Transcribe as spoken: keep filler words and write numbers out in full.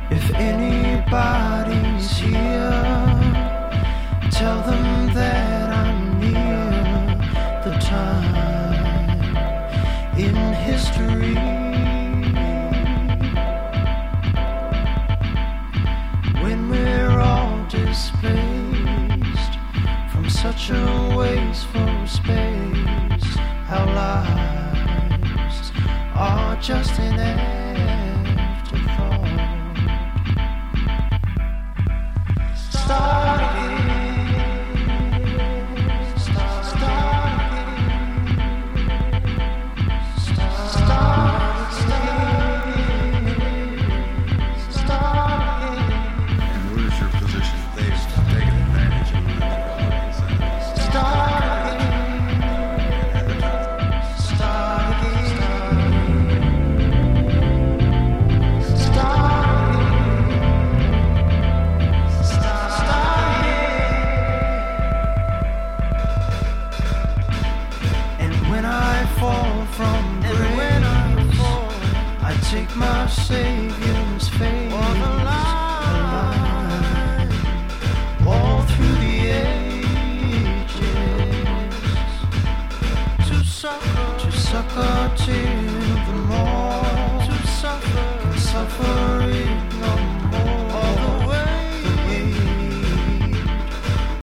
If anybody's here, tell them that I'm near the time in history when we're all displaced from such a wasteful space. Our lives are just an afterthought. Start again. Start, start again. Start, start again. Start again. And what is your position? They've taken advantage of it. Start again. Start again. Start fall from grace, I take my Savior's face on the line, all through the ages, to suffer, to suffer till the more, to suffer, suffering.